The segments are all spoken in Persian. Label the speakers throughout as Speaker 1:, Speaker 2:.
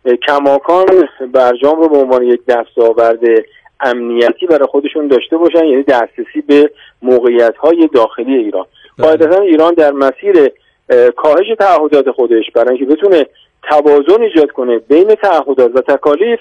Speaker 1: کماکان برجام رو به عنوان یک دستاورد امنیتی برای خودشون داشته باشن، یعنی دسترسی به موقعیت‌های داخلی ایران. قاعدتاً ایران در مسیر کاهش تعهدات خودش برای اینکه بتونه توازن ایجاد کنه بین تعهدات و تکالیف،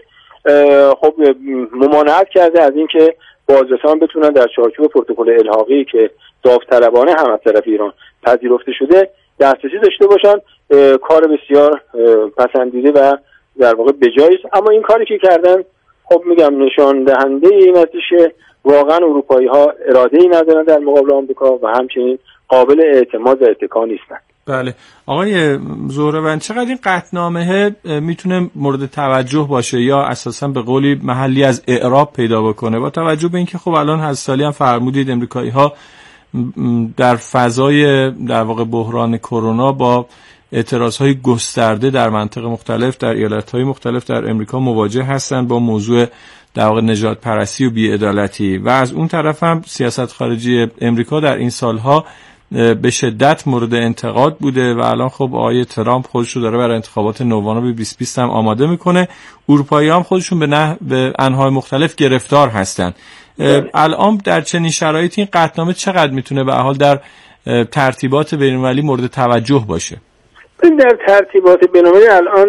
Speaker 1: خب ممانعت کرده از اینکه بازرسان بتونن در چارچوب پروتکل الحاقی که داوطلبانه هم از طرف ایران پذیرفته شده دسترسی داشته باشن. کار بسیار پسندیده و در واقع بجایی است، اما این کاری که کردن خب میگم نشان دهنده این است که واقعا اروپایی ها اراده ای ندارن در مقابل آمریکا و همچنین قابل اعتماد و اتکا نیستن.
Speaker 2: بله آقای زهروند، چقدر این قطعنامه میتونه مورد توجه باشه یا اساسا به قولی محلی از اعراب پیدا بکنه، با توجه به اینکه خب الان از سالی هم فرمودید امریکایی ها در فضای در واقع بحران کرونا با اعتراضهای گسترده در مناطق مختلف در ایالت‌های مختلف در امریکا مواجه هستند با موضوع در واقع نژاد پرستی و بی‌عدالتی، و از اون طرف هم سیاست خارجی امریکا در این سالها به شدت مورد انتقاد بوده و الان خب آقای ترامپ خودش رو داره برای انتخابات نوامبر 2020 هم آماده میکنه. اروپایی‌ها هم خودشون به انواع مختلف گرفتار هستن. الان در چنین شرایطی این قطعنامه چقدر میتونه به حال در ترتیبات بین‌المللی مورد توجه باشه؟
Speaker 1: در ترتیبات بین‌المللی الان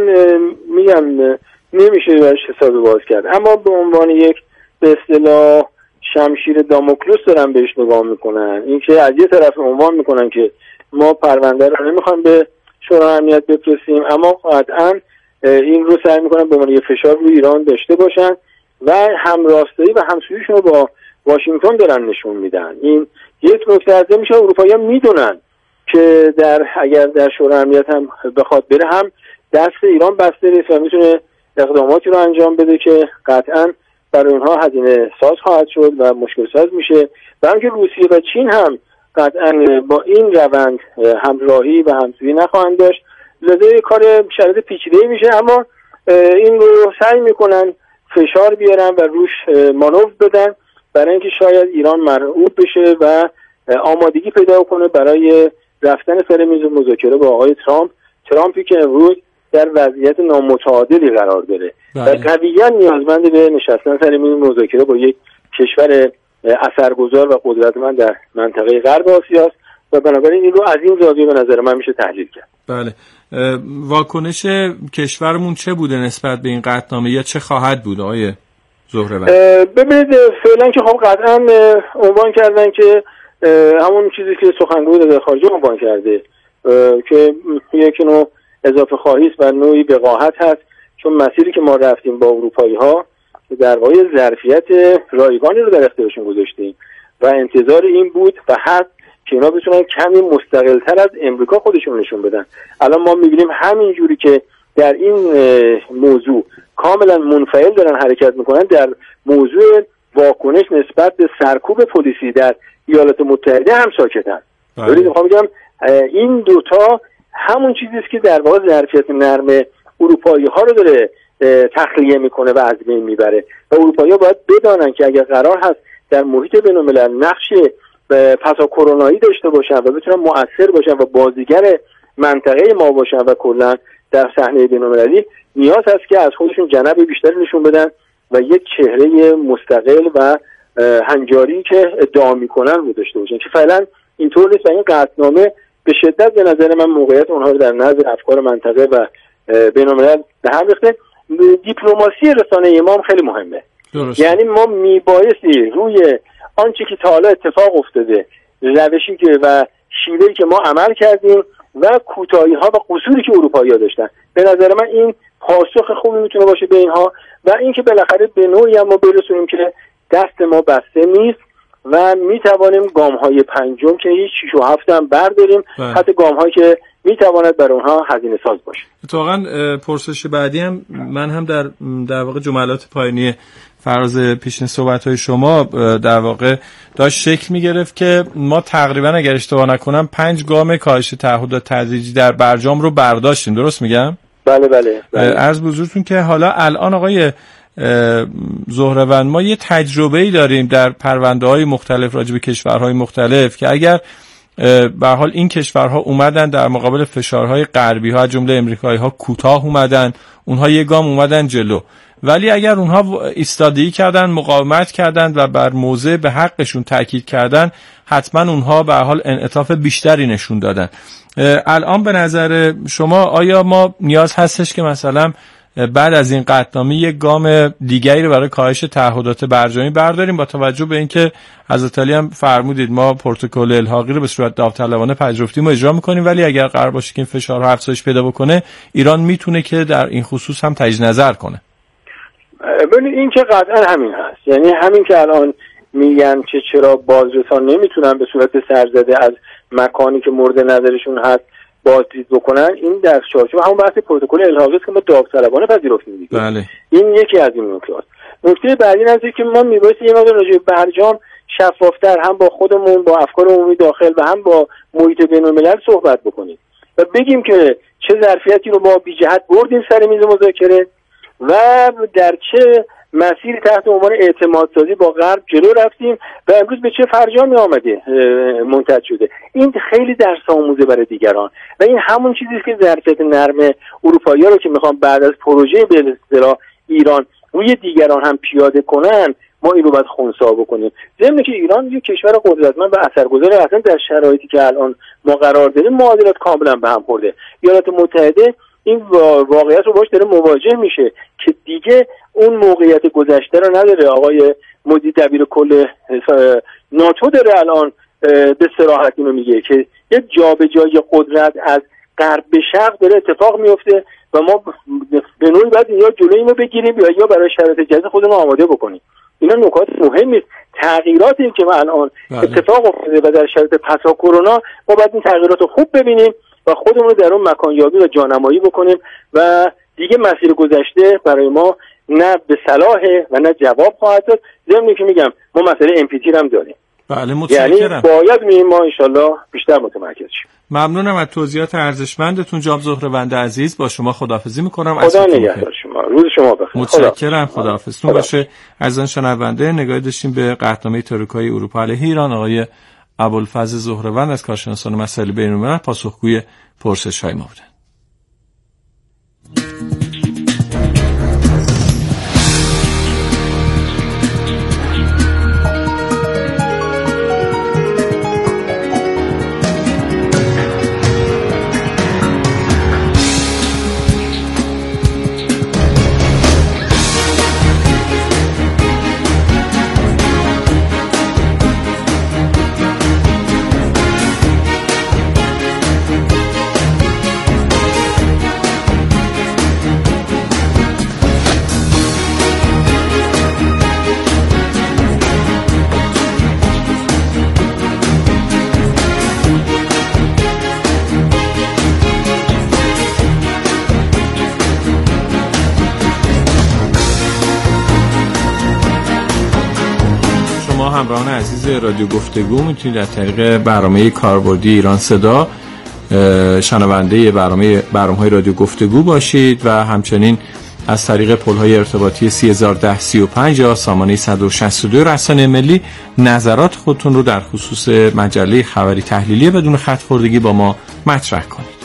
Speaker 1: میگم نمیشه براش حساب باز کرد، اما به عنوان یک به اصطلاح شمشیر داموکلس دارن بهش نگاه میکنن. این که از یه طرف عنوان میکنن که ما پرونده رو نمیخوایم به شورای امنیت بفرستیم، اما قطعا این رو سعی میکنن به عنوان یه فشار روی ایران داشته باشن و همراستایی و همسوییشون رو با واشنگتن دارن نشون میدن. این یک نکته از میشه اروپایی‌ها میدونن که اگر در شورای امنیت هم بخواد بره هم دست ایران بسته نیست و میتونه اقداماتی رو انجام بده که قطعا برای اونها هزینه ساز خواهد شد و مشکل ساز میشه. و همینکه روسیه و چین هم قطعا با این روند همراهی و همسویی نخواهند داشت، لذا کار شرایط پیچیده میشه، اما این رو سعی میکنن فشار بیارن و روش مانور بدن برای اینکه شاید ایران مرعوب بشه و آمادگی پیدا کنه برای رفتن سر میز مذاکره با آقای ترامپی که امروز در وضعیت نامتعادلی قرار داره و قویاً نیازمند به نشستن سر میز مذاکره با یک کشور اثرگذار و قدرتمند در منطقه غرب آسیا است و بنابراین این رو از این زاویه به نظر من میشه تحلیل کرد.
Speaker 2: بله. واکنش کشورمون چه بوده نسبت به این قطعنامه یا چه خواهد بود آقای زهروند؟
Speaker 1: ببینید فعلا که خب قطعا عنوان کردن که همون چیزی که سخنگوی وزارت خارجه عنوان کرده که یک نوع اضافه خواهی است و نوعی وقاحت هست، چون مسیری که ما رفتیم با اروپایی ها در واقع ظرفیت رایگانی رو در اختیارشون گذاشتیم و انتظار این بود و هست که اینا بتونن کمی مستقل‌تر از امریکا خودشون نشون بدن. الان ما می‌بینیم همین جوری که در این موضوع کاملا منفعل دارن حرکت میکنن، در موضوع واکنش نسبت به سرکوب پلیسی در ایالات متحده هم ساکتن. ولی میخوام بگم این دوتا همون چیزی است که در واقع ظرفیت نرم اروپایی ها رو داره تخلیه میکنه و از بین میبره و اروپایی ها باید بدانن که اگر قرار هست در محیط بین‌الملل نقش پسا کرونایی داشته باشن و بتونن مؤثر باشن و بازیگر منطقه ما باشن و کلا در صحنه بین‌المللی، نیاز هست که از خودشون جنبه بیشتری نشون بدن و یک چهره مستقل و هنجاری که ادعا میکنن رو داشته باشن که فعلا اینطور نیست و این قطعنامه به شدت به نظر من موقعیت اونها رو در نظر افکار منطقه و بین‌الملل به هم ریخته. دیپلماسی رسانه ما هم خیلی مهمه. یعنی ما میبایستی روی آنچه که تا حالا اتفاق افتاده، روشی که و شیوهی که ما عمل کردیم و کوتاهی ها و قصوری که اروپایی ها داشتن، به نظر من این پاسخ خوبی میتونه باشه به اینها و اینکه بالاخره به نوعی هم ما برسونیم که دست ما بسته نیست و میتوانیم گام های پنجم که هیچ 6 و 7 هم برداریم، حتی گام هایی که میتواند برای اونها هزینه ساز باشه.
Speaker 2: اتفاقا پرسش بعدی هم من هم در واقع جملات پایانی فراز پیشین صحبت‌های شما در واقع داشت شکل می‌گرفت که ما تقریبا اگر اشتباه نکنم 5 گام کاهش تعهدات تدریجی در برجام رو برداشتیم، درست میگم؟
Speaker 1: بله.
Speaker 2: عرض به حضورتون که حالا الان آقای زهروند ما یه تجربه‌ای داریم در پرونده‌های مختلف راجع به کشورهای مختلف که اگر به حال این کشورها اومدن در مقابل فشارهای غربی ها جمله امریکایی ها کوتاه اومدن، اونها یک گام اومدن جلو. ولی اگر اونها ایستادگی کردن، مقاومت کردن و بر موضع به حقشون تاکید کردن، حتما اونها به حال انعطاف بیشتری نشون دادن. الان به نظر شما آیا ما نیاز هستش که مثلا بعد از این قطعنامه یک گام دیگری رو برای کاهش تعهدات برجامی برداریم، با توجه به اینکه حضرت علی هم فرمودید ما پروتکل الحاقی رو به صورت داوطلبانه پذیرفتیم و اجرا می‌کنیم، ولی اگر قرار باشه که این فشارها افزایش پیدا بکنه، ایران میتونه که در این خصوص هم تجدید نظر کنه.
Speaker 1: ببینید این که قطعا همین هست، یعنی همین که الان میگن که چرا بازرسان نمیتونن به صورت سرزده از مکانی که مورد نظرشون هست بازدید بکنن، این در چارچوب همون بحث پروتکل الحاقی است که ما داوطلبانه پذیرفتیم دیگه. بله. این یکی از این نکات. نکته بعدی این است که ما میبایست یه مقدار راجع به برجام شفافتر هم با خودمون، با افکار عمومی داخل و هم با محیط بین‌الملل صحبت بکنیم و بگیم که چه ظرفیتی رو ما بی جهت بردیم سر میز مذاکره و در چه مسیر تحت عنوان اعتماد سازی با غرب جلو رفتیم و امروز به چه فرجامی آمده منتج شده. این خیلی درس آموزه برای دیگران و این همون چیزی است که ظرفیت نرم اروپایی‌ها رو که میخوان بعد از پروژه به اصطلاح ایران روی دیگران هم پیاده کنن، ما این رو باید خنثی بکنیم. ضمن که ایران یک کشور قدرتمند و اثرگذار اصلا در شرایطی که الان ما قرار داریم معادلات کاملا به هم خورده. ایالات متحده این واقعیت رو باش داره مواجه میشه که دیگه اون موقعیت گذشته رو نداره. آقای مدیر دبیر کل ناتو داره الان به صراحت اینو میگه که یک جابجایی قدرت از غرب به شرق داره اتفاق میفته و ما به نوعی باید یا جلوی اینو بگیریم یا برای شرایط جدید خودمون آماده بکنیم. اینا نکات مهمی است. تغییراتی که الان اتفاق افتاده و در شرایط پسا کرونا ما باید این تغییرات رو خوب ببینیم و خودمون رو در اون مکانیابی و جانمایی بکنیم و دیگه مسیر گذشته برای ما نه به صلاحه و نه جواب خواهد داد. ضمن که میگم ما مسئله امپیتی هم داریم.
Speaker 2: بله متشکرم.
Speaker 1: یعنی باید ما انشالله بیشتر متمرکز شیم.
Speaker 2: ممنونم از توضیحات ارزشمندتون جناب زهره‌وند عزیز. با شما خداحافظی میکنم.
Speaker 1: خدا نگهدار شما. روز شما بخیر.
Speaker 2: متشکرم. خداحافظتون باشه. عزیزان شنونده، نگاهی داشتیم به قطعنامه تروریکای اروپا علیه ایران. آقای ابوالفضل زهره‌وند از کارشناسان مسائل بین‌الملل پاسخگوی پرسش‌های ما بودند. همراهان عزیز رادیو گفتگو میتونید از طریق برنامه کاربردی ایران صدا شنونده برنامه‌های رادیو گفتگو باشید و همچنین از طریق پل‌های ارتباطی 301035 یا سامانه 162 رسانه ملی نظرات خودتون رو در خصوص مجله خبری تحلیلی بدون خط خوردگی با ما مطرح کنید.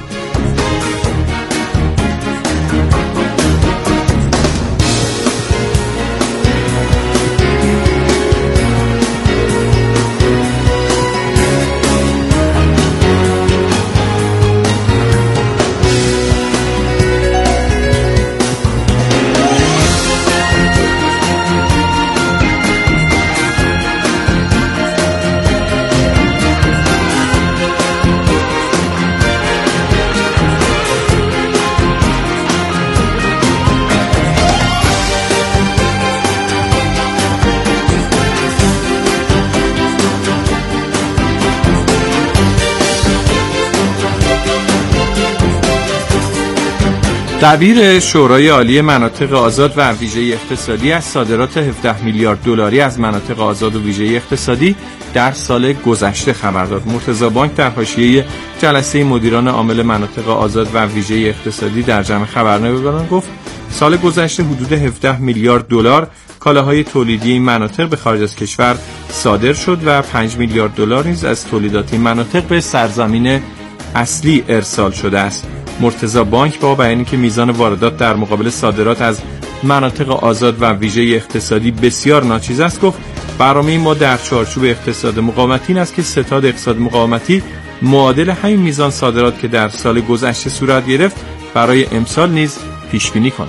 Speaker 2: دبیر شورای عالی مناطق آزاد و ویژه اقتصادی از صادرات 17 میلیارد دلاری از مناطق آزاد و ویژه اقتصادی در سال گذشته خبر داد. مرتضی بانک در حاشیه جلسه مدیران عامل مناطق آزاد و ویژه اقتصادی در جمع خبرنگاران گفت سال گذشته حدود 17 میلیارد دلار کالاهای تولیدی این مناطق به خارج از کشور صادر شد و 5 میلیارد دلار نیز از تولیدات این مناطق به سرزمین اصلی ارسال شده است. مرتضی بانک با بیانی که میزان واردات در مقابل صادرات از مناطق آزاد و ویژه اقتصادی بسیار ناچیز است گفت برنامه ما در چارچوب اقتصاد مقاومتی این است که ستاد اقتصاد مقاومتی معادل همین میزان صادرات که در سال گذشته صورت گرفت برای امسال نیز پیش بینی کند.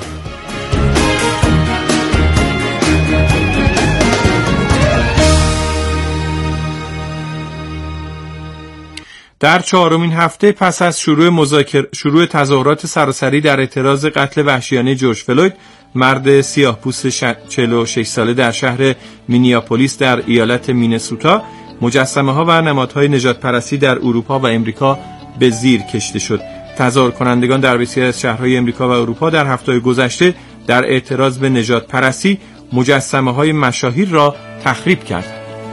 Speaker 2: در 4مین هفته پس از شروع تظاهرات سراسری در اعتراض قتل وحشیانه جورج فلوید، مرد سیاه‌پوست 46 ساله در شهر مینیاپولیس در ایالت مینسوتا، مجسمه‌ها و نمادهای نژاد پرستی در اروپا و امریکا به زیر کشیده شد. تظاهر کنندگان در بسیاری از شهرهای امریکا و اروپا در هفته‌های گذشته در اعتراض به نژاد پرستی مجسمه‌های مشاهیر را تخریب کردند.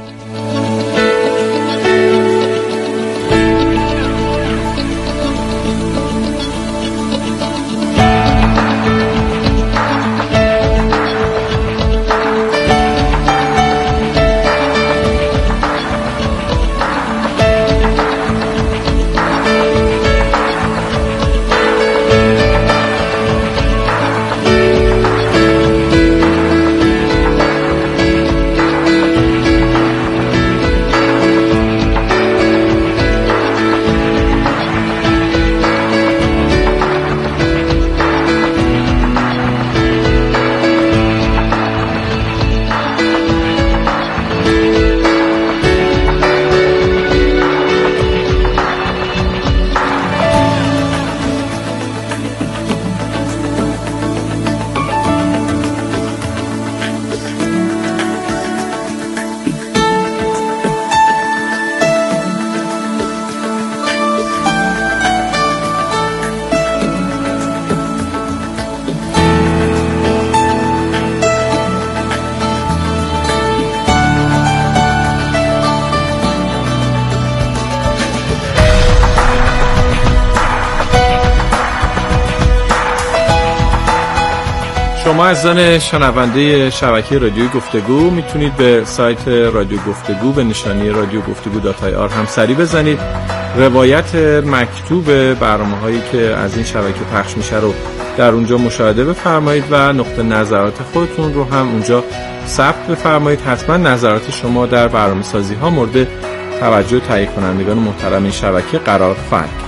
Speaker 2: شما عزیزان شنونده شبکه رادیوی گفتگو میتونید به سایت رادیو گفتگو به نشانی radiogoftegu.ir هم سری بزنید. روایت مکتوب برنامه‌هایی که از این شبکه پخش میشه رو در اونجا مشاهده بفرمایید و نقطه نظرات خودتون رو هم اونجا ثبت بفرمایید. حتما نظرات شما در برنامه‌سازی ها مورد توجه تهیه کنندگان محترم این شبکه قرار خواهد گرفت.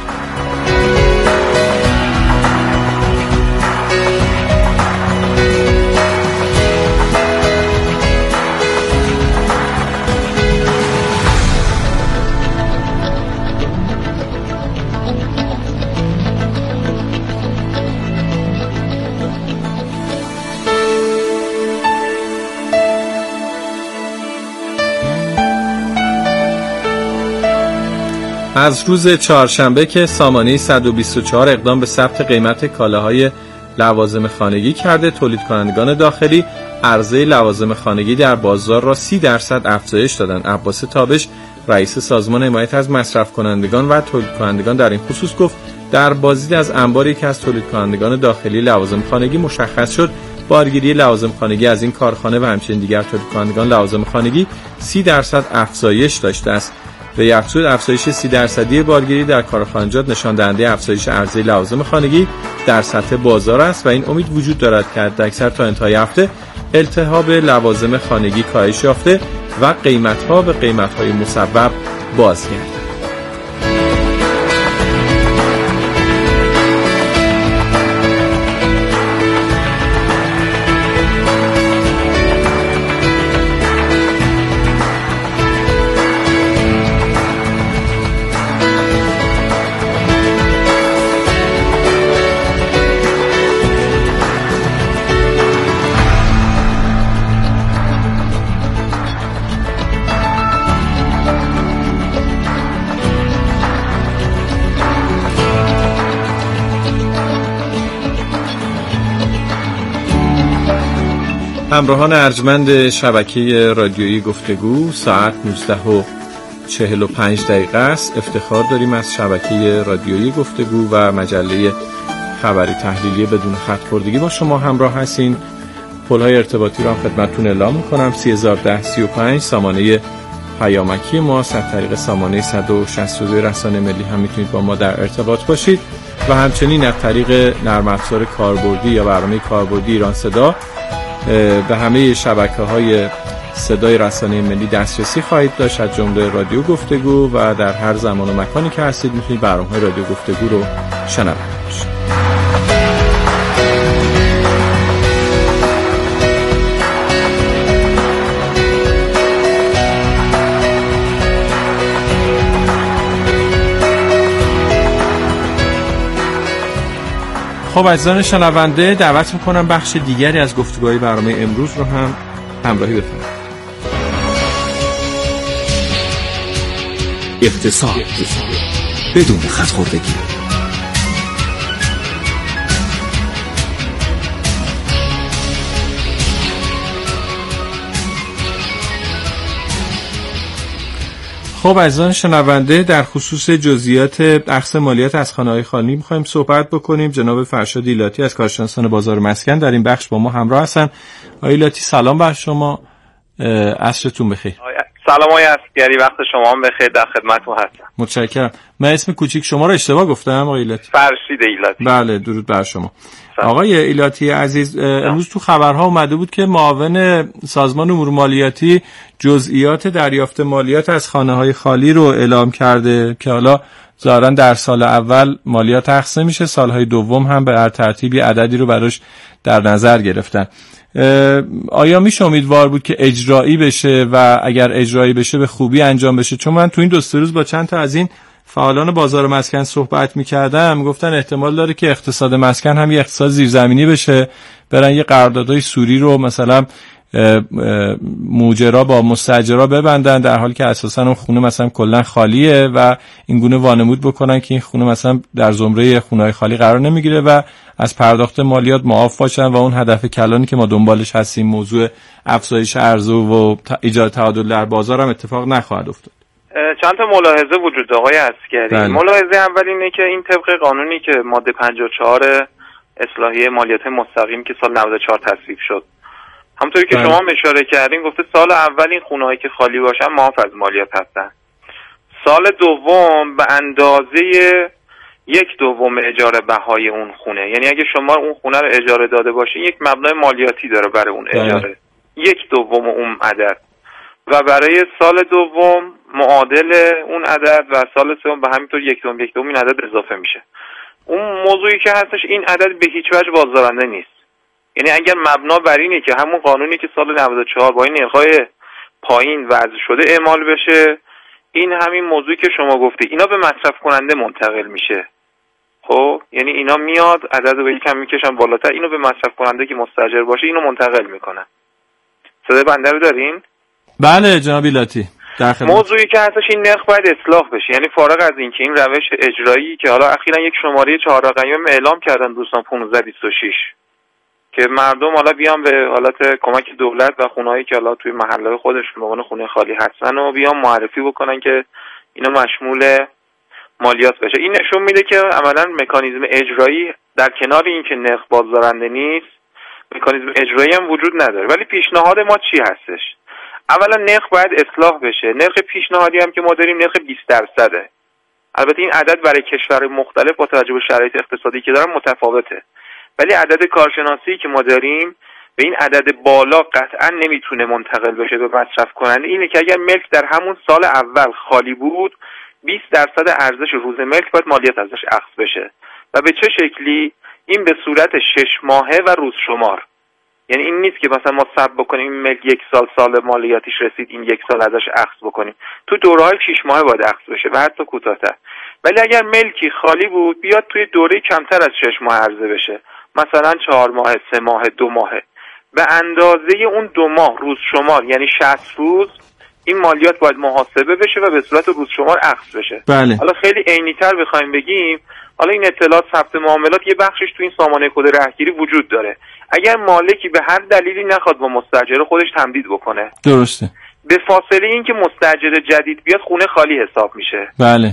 Speaker 2: از روز چهارشنبه که سامانه 124 اقدام به ثبت قیمت کالاهای لوازم خانگی کرده، تولید کنندگان داخلی عرضه لوازم خانگی در بازار را 30% افزایش دادند. عباس تابش رئیس سازمان حمایت از مصرف کنندگان و تولید کنندگان در این خصوص گفت در بازدید از انباری که از تولید کنندگان داخلی لوازم خانگی مشخص شد بارگیری لوازم خانگی از این کارخانه و همچنین دیگر تولید کنندگان لوازم خانگی 30% افزایش داشته است. به افزود افزایش 30% بارگیری در کارخانجات نشان دهنده افزایش عرضه لوازم خانگی در سطح بازار است و این امید وجود دارد که حداکثر تا انتهای هفته التهاب لوازم خانگی کاهش یافته و قیمت‌ها به قیمت‌های مسبب بازگردد. همراهان ارجمند شبکه رادیویی گفتگو، ساعت 19:45 است. افتخار داریم از شبکه رادیویی گفتگو و مجله خبری تحلیلی بدون خط خوردگی با شما همراه هستیم پل‌های ارتباطی رو هم خدمتتون اعلام می‌کنم. 301035 سامانه پیامکی ما، از طریق سامانه 162 رسانه ملی هم میتونید با ما در ارتباط باشید و همچنین از طریق نرم افزار کاربردی یا برنامه کاربردی ایران صدا به همه شبکه‌های صدای رسانه ملی دسترسی خواهید داشت، از جمله رادیو گفتگو، و در هر زمان و مکانی که هستید میتونید برنامه‌های رادیو گفتگو رو شنونده باشید. خب عزیزان شنونده، دعوت میکنم بخش دیگری از گفتگوهای برنامه امروز رو هم همراهی بفرمایید.
Speaker 3: اقتصاد بدون خودخوردگی.
Speaker 2: خب عزیزان شنونده، در خصوص جزئیات اخذ مالیات از خانه‌های خالی می‌خوایم صحبت بکنیم. جناب فرشاد ایلاتی از کارشناسان بازار مسکن در این بخش با ما همراه هستن. آقای ایلاتی سلام بر شما، عصرتون بخیر.
Speaker 4: سلام آقای عسگری، وقت شما هم بخیر، در خدمتتون هستم.
Speaker 2: متشکرم. من اسم کوچیک شما رو اشتباه گفتم آقای ایلاتی؟
Speaker 4: فرشید ایلاتی.
Speaker 2: بله، درود بر شما. آقای ایلاتی عزیز، امروز تو خبرها اومده بود که معاون سازمان امور مالیاتی جزئیات دریافت مالیات از خانه‌های خالی رو اعلام کرده که حالا ظاهراً در سال اول مالیات اخذ میشه، سالهای دوم هم به هر ترتیبی عددی رو براش در نظر گرفتن. آیا میشه امیدوار بود که اجرایی بشه و اگر اجرایی بشه به خوبی انجام بشه؟ چون من تو این 2 روز با چند تا از این فعالان بازار مسکن صحبت می‌کردم، گفتن احتمال داره که اقتصاد مسکن هم یه اقتصاد زیرزمینی بشه، برن یه قراردادهای سوری رو مثلا موجرا با مستاجرا ببندن، در حالی که اساسا اون خونه مثلا کلا خالیه و این گونه وانمود بکنن که این خونه مثلا در زمره خونه‌های خالی قرار نمیگیره و از پرداخت مالیات معاف باشن و اون هدف کلانی که ما دنبالش هستیم، موضوع افزایش عرضه و ایجاد تعادل در بازار، هم اتفاق نخواهد افتاد.
Speaker 4: چند تا ملاحظه وجود داره آقای عسگری. ملاحظه اول اینه که این طبق قانونی که ماده 54 اصلاحیه مالیات مستقیم که سال 94 تصویب شد، همونطوری که شما هم اشاره کردین، گفته سال اول این خونه‌هایی که خالی باشن معاف از مالیات هستن. سال دوم به اندازه 1/2 اجاره بهای اون خونه، یعنی اگه شما اون خونه رو اجاره داده باشین یک مبلغ مالیاتی داره برای اون اجاره، 1/2 اون عدد، و برای سال دوم معادل اون عدد و سال سوم به همینطور 1/2 این عدد اضافه میشه. اون موضوعی که هستش این عدد به هیچ وجه بازدارنده نیست. یعنی اگر مبنا بر اینه که همون قانونی که سال 94 با این نرخ‌های پایین وضع شده اعمال بشه، این همین موضوعی که شما گفته اینا به مصرف کننده منتقل میشه. خب یعنی اینا میاد عدد رو یکم میکشن بالاتر، اینو به مصرف کننده که مستاجر باشه اینو منتقل میکنن. صدای بنده رو دارین؟
Speaker 2: بله جناب ایلاتی.
Speaker 4: موضوعی که هستش این نرخ باید اصلاح بشه، یعنی فارغ از این که این روش اجرایی که حالا اخیراً یک شماره 4 رقمی اعلام کردن دوستان 1526 که مردم حالا بیان به حالت کمک دولت و خونه‌هایی که حالا توی محله خودشون به عنوان خونه خالی هستن و بیان معرفی بکنن که اینا مشمول مالیات بشه. این نشون میده که عملاً مکانیزم اجرایی در کنار این که نرخ بازدارنده نیست، مکانیزم اجرایی هم وجود نداره. ولی پیشنهاد ما چی هستش؟ اولا نرخ باید اصلاح بشه. نرخ پیشنهادی هم که ما داریم نرخ 20%. البته این عدد برای کشور مختلف با توجه به شرایط اقتصادی که دارن متفاوته، ولی عدد کارشناسی که ما داریم به این عدد بالا قطعا نمیتونه منتقل بشه به مصرف کننده. اینه که اگر ملک در همون سال اول خالی بود 20% ارزش روز ملک باید مالیات ازش اخذ بشه. و به چه شکلی؟ این به صورت 6 ماهه و روز شمار. یعنی این نیست که مثلا ما صبر بکنیم این ملک 1 سال مالیاتیش رسید این 1 سال ازش اخذ بکنیم. تو دوره‌های 6 ماهه باید اخذ بشه و حتی کوتاه‌تر. ولی اگر ملکی خالی بود بیاد توی دوره کمتر از 6 ماه عرضه بشه، مثلا 4 ماه، 3 ماه، 2 ماه، به اندازه اون 2 ماه روز شمار یعنی 60 روز این مالیات باید محاسبه بشه و به صورت روز شمار اخذ بشه.
Speaker 2: بله.
Speaker 4: حالا خیلی عینی‌تر بخوایم بگیم، حالا این اطلاعات ثبت معاملات یه بخشش تو این سامانه کد رهگیری وجود داره. اگر مالکی به هر دلیلی نخواد با مستاجر خودش تمدید بکنه،
Speaker 2: درسته،
Speaker 4: به فاصله این که مستاجر جدید بیاد خونه خالی حساب میشه.
Speaker 2: بله.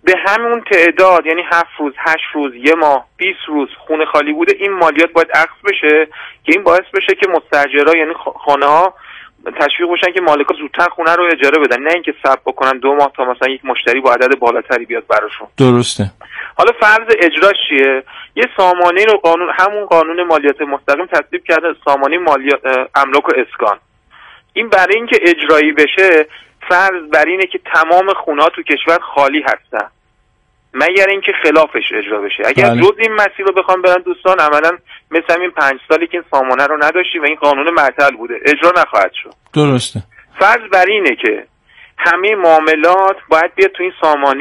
Speaker 4: به همون تعداد، یعنی 7 روز، 8 روز، 1 ماه، 20 روز خونه خالی بوده، این مالیات باید اخذ بشه که این باعث بشه که مستاجرها یعنی خانه ها تشویق بشن که مالکا زودتر خونه رو اجاره بدن، نه اینکه صبر بکنن 2 ماه تا مثلا یک مشتری با عدد بالاتری بیاد براشون.
Speaker 2: درسته.
Speaker 4: حالا فرض اجراش چیه؟ یه سامانه رو همون قانون مالیات مستقیم تصویب کرده، سامانه مالیات املاک و اسکان. این برای اینکه اجرایی بشه فرض بر اینه که تمام خونه‌ها تو کشور خالی هستن، مگر اینکه خلافش اجرا بشه. اگر جز این مسیر رو بخوام برن دوستان، عملاً مثل این 5 سالی که این سامانه رو نداشتیم و این قانون معطل بوده، اجرا نخواهد شد.
Speaker 2: درسته.
Speaker 4: فرض بر اینه که همه معاملات باید بیاد تو این سامانه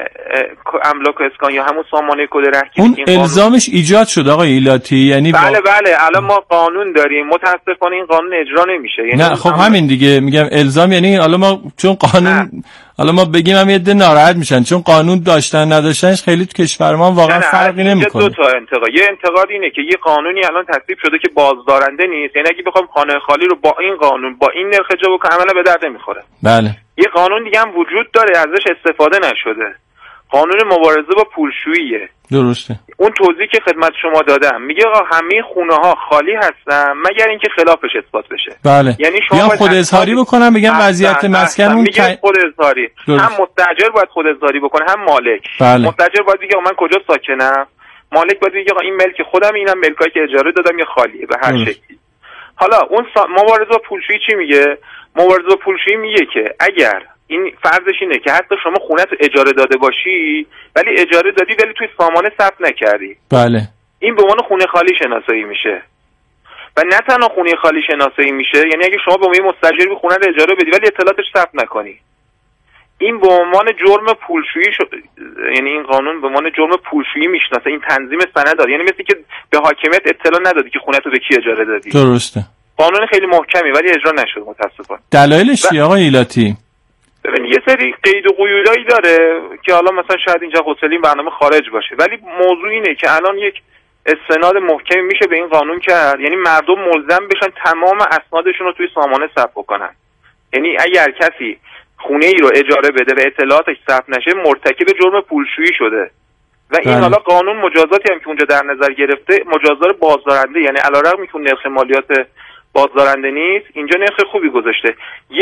Speaker 4: املاک و اسکان یا همون سامانه کد رهگیری.
Speaker 2: اون الزامش ایجاد شد آقای ایلاتی، یعنی
Speaker 4: بله الان ما قانون داریم، متاسفانه این قانون اجرا نمیشه. یعنی
Speaker 2: نه خب همین دیگه میگم الزام، یعنی حالا ما چون قانون حالا ما بگیم هم یه عده ناراحت میشن چون قانون داشتن نداشتنش خیلی تو کشور ما واقعا فرقی نمیکنه.
Speaker 4: دو تا انتقاد. یه انتقاد اینه که یه قانونی الان تصویب شده که بازدارنده نیست، یعنی اگه بخوام خانه خالی رو با این قانون با این نرخ اجرا بکنم عملا به درد نمیخوره.
Speaker 2: بله.
Speaker 4: یه قانون دیگه هم وجود داره ازش استفاده نشده، قانون مبارزه با پولشوییه.
Speaker 2: درسته.
Speaker 4: اون توضیحی که خدمت شما دادم میگه آقا همه خونه ها خالی هستن مگر اینکه خلافش اثبات بشه.
Speaker 2: بله.
Speaker 4: یعنی شما
Speaker 2: خود اظهاری بکنم بگم وضعیت مسکن اون
Speaker 4: میگه خود اظهاری. هم مستاجر باید خود اظهاری بکنه هم مالک.
Speaker 2: بله.
Speaker 4: مستاجر باید بگه من کجا ساکنم، مالک باید بگه آقا این ملک خودم، اینم ملکایی که اجاره دادم یا خالیه به هر شکلی. حالا اون مبارزه با پولشویی چی میگه؟ مبارزه با پولشویی میگه که اگر این فرضش اینه که حتی شما خونه تو اجاره داده باشی ولی اجاره دادی ولی توی سامانه ثبت نکردی،
Speaker 2: بله،
Speaker 4: این به عنوان خونه خالی شناسایی میشه. و نه تنها خونه خالی شناسایی میشه، یعنی اگه شما به عنوان مستاجری خونه رو اجاره بدی ولی اطلاعاتش ثبت نکنی، این به عنوان جرم پولشویی شد. یعنی این قانون به عنوان جرم پولشویی میشناسه. این تنظیم سند داره، یعنی مثل که به حاکمیت اطلاع ندادی که خونه تو به کی اجاره دادی.
Speaker 2: درسته.
Speaker 4: قانون خیلی محکمی ولی اجرا نشد متاسفانه.
Speaker 2: دلایلش چیه آقای ایلاتی؟
Speaker 4: ببین یه سری قید و قیودایی داره که حالا مثلا شاید اینجا حوصله این برنامه خارج باشه، ولی موضوع اینه که الان یک استناد محکمی میشه به این قانون کرد، یعنی مردم ملزم بشن تمام اسنادشون رو توی سامانه ثبت بکنن. یعنی اگر کسی خونه ای رو اجاره بده و اطلاعاتش ثبت نشه مرتکب جرم پولشویی شده. و این حالا قانون مجازاتی هم که اونجا در نظر گرفته مجازات بازدارنده، یعنی علیرغم که نرخ مالیات بازدارنده نیست اینجا نرخ خوبی گذاشته،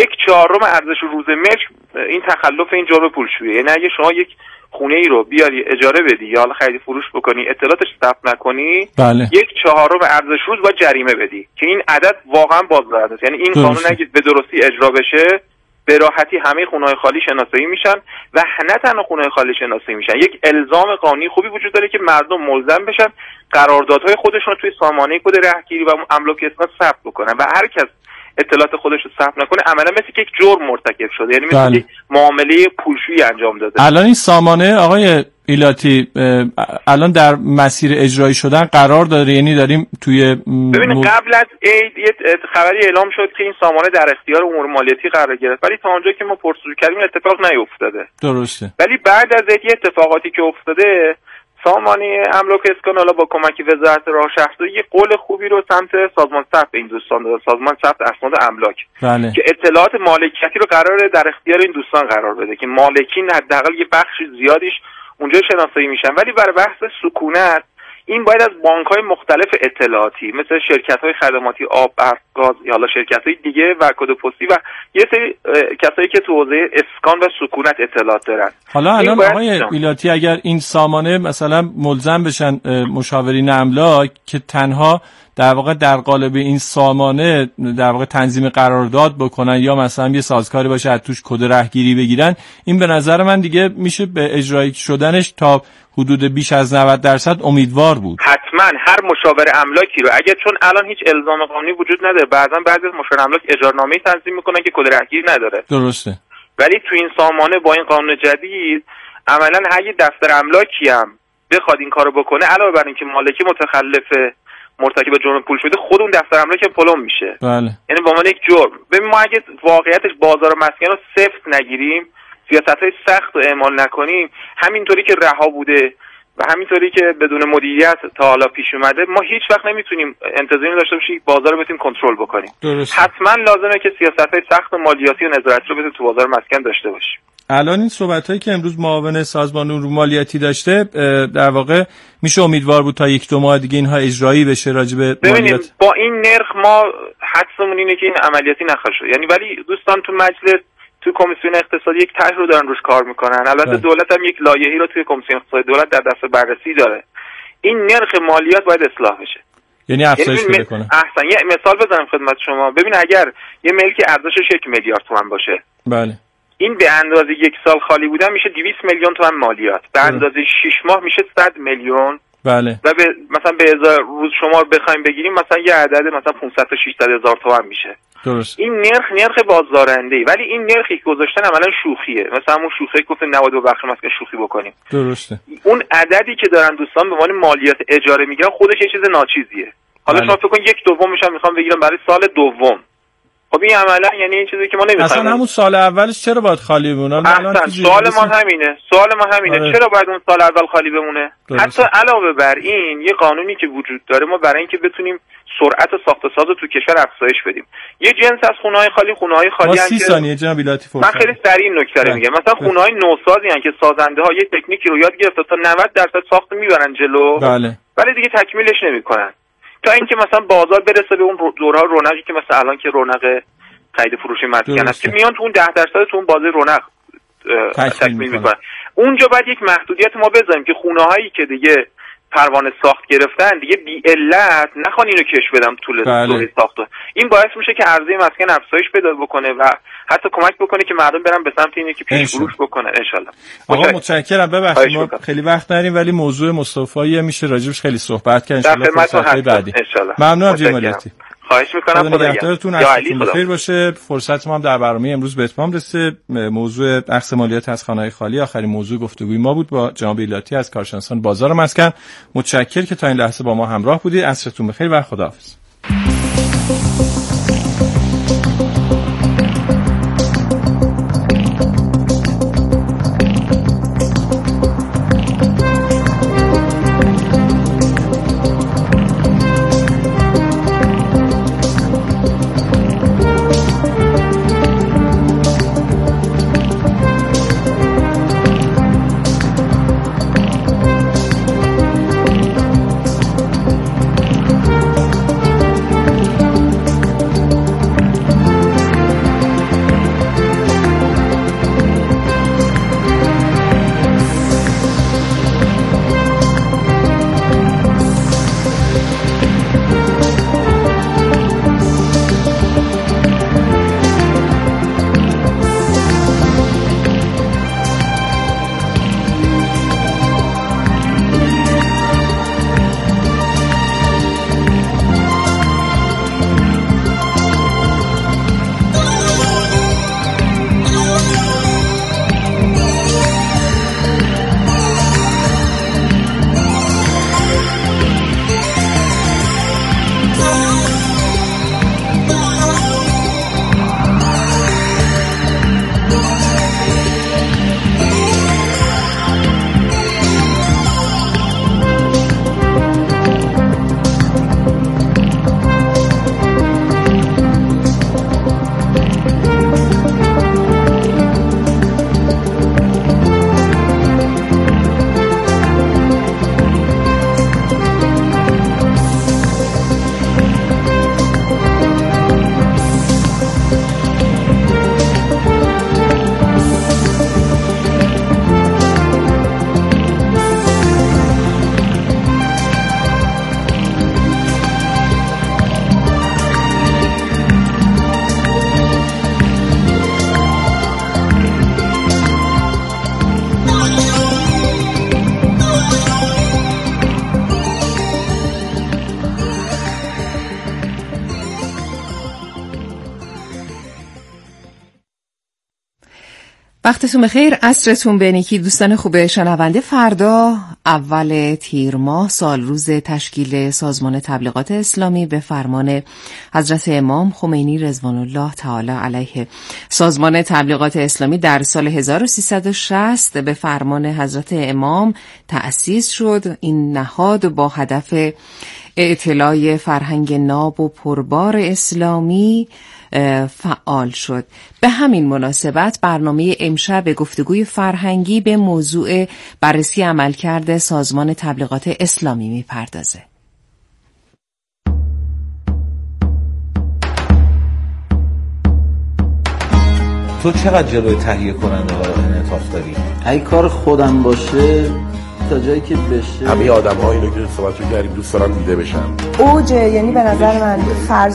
Speaker 4: 1/4 ارزش روز ملک این تخلف این جرم پولشویی. یعنی اگه شما یک خونه ای رو بیاری اجاره بدی یا حالا خرید فروش بکنی اطلاعاتش ثبت نکنی،
Speaker 2: بله،
Speaker 4: 1/4 ارزش روز باید جریمه بدی که این عدد واقعا بازدارنده است. یعنی این قانون اگه به درستی اجرا بشه به راحتی همه خونه‌های خالی شناسایی میشن و نه تنها خونه‌های خالی شناسایی میشن، یک الزام قانونی خوبی وجود داره که مردم ملزم بشن قراردادهای خودشون رو توی سامانه کد رهگیری و املاک اسکان ثبت بکنن و هر کس اطلاعات خودش رو ثبت نکنه عملا مثل که یک جرم مرتکب شده، یعنی مثل که معامله پولشویی انجام داده.
Speaker 2: الان این سامانه آقای ایلاتی الان در مسیر اجرایی شدن قرار داره، یعنی داریم توی
Speaker 4: ببینید قبل از عید یه خبری اعلام شد که این سامانه در اختیار امور مالیاتی قرار گرفت، ولی تا اونجایی که ما پرسجو کردیم اتفاق نیفتاده.
Speaker 2: درسته.
Speaker 4: ولی بعد از عید اتفاقاتی که افتاده سامانه املاک اسکان حالا با کمک وزارت راه شهرداری یه قول خوبی رو سمت سازمان ثبت این دوستان داد، سازمان ثبت اسناد املاک،
Speaker 2: بله،
Speaker 4: که اطلاعات مالکیتی رو قراره در اختیار این دوستان قرار بده که مالکین حداقل یه بخش زیادیش اونجا شناسایی میشن. ولی برای بحث سکونت این باید از بانک‌های مختلف اطلاعاتی مثل شرکت‌های خدماتی آب، برق، گاز یا حالا شرکت‌های دیگه و کد پستی و یه سری کسایی که تو حوزه اسکان و سکونت اطلاعات دارن.
Speaker 2: حالا الان آقای ایلاتی اگر این سامانه مثلا ملزم بشن مشاورین املاک که تنها در واقع در قالب این سامانه در واقع تنظیم قرارداد بکنن یا مثلا یه سازکاری باشه از توش کد رهگیری بگیرن، این به نظر من دیگه میشه به اجرایی شدنش تا حدود بیش از 90% امیدوار بود.
Speaker 4: حتما هر مشاور املاکی رو اگه چون الان هیچ الزام قانونی وجود نداره، بعضی از مشاور املاک اجارنامه تنظیم میکنن که کد رهگیری نداره.
Speaker 2: درسته.
Speaker 4: ولی تو این سامانه با این قانون جدید عملاً هر یه دفتر املاکی هم بخواد این کارو بکنه علاوه بر اینکه مالکی متخلف مرتکب جرم پولشویی خود اون دفتر املاک پلم میشه.
Speaker 2: بله.
Speaker 4: یعنی به عنوان یک جرم. ببین ما اگه واقعیتش بازار مسکن رو سفت نگیریم، سیاست‌های سخت رو اعمال نکنیم، همینطوری که رها بوده و همینطوری که بدون مدیریت تا حالا پیش اومده، ما هیچ وقت نمیتونیم انتظاری داشته باشیم بازار رو بتونیم کنترل بکنیم.
Speaker 2: درست.
Speaker 4: حتما لازمه که سیاست‌های سخت مالیاتی و نظارتی رو بتونیم تو بازار مسکن داشته باشیم.
Speaker 2: الان این صحبتایی که امروز معاون سازمان امور مالیاتی داشته در واقع میشه امیدوار بود تا 1-2 ماه دیگه اینها اجرایی بشه راجع به مالیات.
Speaker 4: با این نرخ ما حدسمون اینه که این عملیاتی نخواهد شد. یعنی ولی دوستان تو مجلس تو کمیسیون اقتصادی یک طرح رو دارن روش کار میکنن. البته دولت هم یک لایحه‌ای رو توی کمیسیون اقتصادی دولت در دست بررسی داره. این نرخ مالیات باید اصلاح بشه.
Speaker 2: یعنی افزایش پیدا کنه.
Speaker 4: احسن. یه مثال بزنم خدمت شما. ببین اگر یه ملکی ارزشش 1 میلیارد تومان باشه.
Speaker 2: بله.
Speaker 4: این به اندازه 1 سال خالی بودن میشه 200 میلیون تومان مالیات. به اندازه 6 ماه میشه 100 میلیون.
Speaker 2: بله.
Speaker 4: و مثلا به ازای روز شما بخوایم بگیریم مثلا یه عدد مثلا 500 تا 600 هزار تومان میشه.
Speaker 2: درست.
Speaker 4: این نرخ بازدارنده‌ای، ولی این نرخی که گذاشتن عملاً شوخیه. مثلا همون شوخی گفت 92 بخش ما که شوخی بکنیم.
Speaker 2: درسته.
Speaker 4: اون عددی که دارن دوستان به عنوان مالیات اجاره میگیرن خودش یه چیز ناچیزیه. حالا شما فکر کن 1/2 میخوام بگیرم برای سال دوم. خب این عملا یعنی این چیزی که ما نمی‌خوایم.
Speaker 2: اصلا همون سال اولش چرا باید خالی بمونه؟
Speaker 4: سوال ما همینه.
Speaker 2: آره.
Speaker 4: چرا باید اون سال اول خالی بمونه؟ حتی علاوه بر این یه قانونی که وجود داره ما برای اینکه بتونیم سرعت ساخت و ساز رو تو کشور افزایش بدیم. یه جنس از خونه‌های خالی 30
Speaker 2: ثانیه جناب ایلاتی فرصت.
Speaker 4: من خیلی سریع نکته رو میگم. مثلا خونه‌های نوسازی ان که سازنده‌ها یه تکنیکی رو یاد گرفتن تا 90% ساخت میبرن جلو.
Speaker 2: بله.
Speaker 4: ولی دیگه تکمیلش نمی‌کنن. تا اینکه مثلا بازار برسه به اون دورها رونقی که مثلا الان که رونق خرید فروش مسکن است که میان تو اون 10% تو اون بازه رونق تکمیل میکنن. اونجا باید یک محدودیت ما بذاریم که خونه‌هایی که دیگه پروانه ساخت گرفتن دیگه بی علت نخوان اینو کش بدم طول دوره ساخت. این باعث میشه که عرضه مسکن افزایش پیدا بکنه و حتی کمک بکنه که مردم برن به سمت اینه که پیش فروش بکنن ان شاءالله.
Speaker 2: آقا متشکرم. ببخشید ما خیلی وقت نداریم ولی موضوع مصطفی میشه راجبش خیلی صحبت کرد ان شاءالله فرصت بعدی. ممنونم جمالیاتی.
Speaker 4: خواهش میکنم.
Speaker 2: خدا نگهدارتون. عصرتون بخیر باشه. فرصت ما هم در برنامه امروز به اتمام رسید. موضوع اخذ مالیات از خانه‌های خالی آخرین موضوع گفتگوی ما بود با جناب ایلاتی از کارشناسان بازار مسکن. متشکرم که تا این لحظه با ما همراه بودید. عصرتون بخیر و خداحافظ.
Speaker 5: وقتتون بخیر، عصرتون بنیکی دوستان خوب شنونده. فردا اول تیر ماه سال روز تشکیل سازمان تبلیغات اسلامی به فرمان حضرت امام خمینی رضوان الله تعالی علیه. سازمان تبلیغات اسلامی در سال 1360 به فرمان حضرت امام تأسیس شد. این نهاد با هدف اطلاع فرهنگ ناب و پربار اسلامی فعال شد. به همین مناسبت برنامه امشب گفتگوی فرهنگی به موضوع بررسی عملکرد سازمان تبلیغات اسلامی میپردازه.
Speaker 6: تو چقدر جلوی تهیه کننده ها رو انعطاف داری؟
Speaker 7: اگه کار خودم باشه تا جایی که بشه.
Speaker 8: همه آدم ها اینو که صحبت کردیم دوست دارم دیده بشن.
Speaker 9: اوج، یعنی به نظر من فرض